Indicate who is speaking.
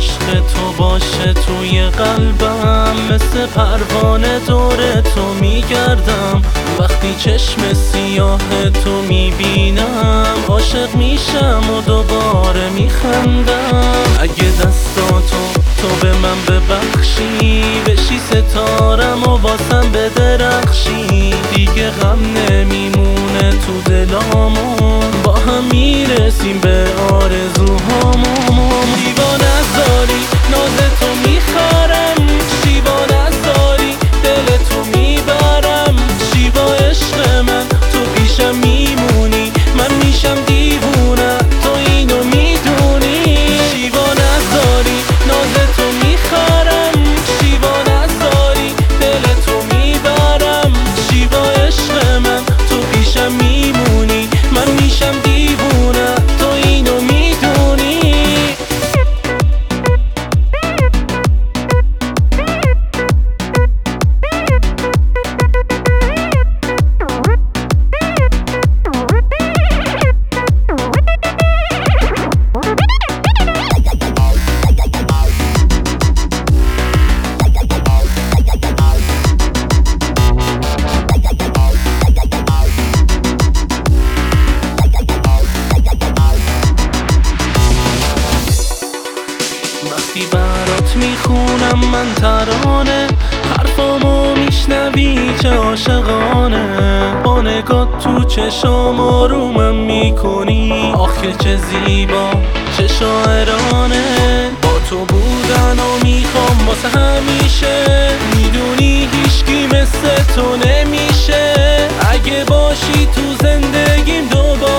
Speaker 1: عشق تو باشه توی قلبم، مثل پروانه دور تو میگردم. وقتی چشم سیاه تو میبینم عاشق میشم و دوباره میخندم. اگه دستاتو تو به من ببخشی، بشی ستارم و واسم بدرخشی. دیگه غم نمیمونه تو دلامون، با هم میرسیم به آرزوهامون. دیوانه داری ناز تو میخرم، شیوانه داری دل تو میبرم. شیوا عشق من تو پیشم میمونی، من میشم دیوونه تو اینو میدونی. شیوانه داری ناز تو میخرم، شیوانه داری دل تو میبرم. شیوا عشق من تو پیشم میمونی، من میشم دیوونه تو اینو میدونی. وقتی برات میخونم من ترانه، حرفامو میشنوی چه عاشقانه. با نگات تو چشام آرومم میکنی، آخه چه زیبا چه شاعرانه. با تو بودن و میخوام واسه همیشه، میدونی هیچکی مثل تو نمیشه. اگه باشی تو زندگیم دوباره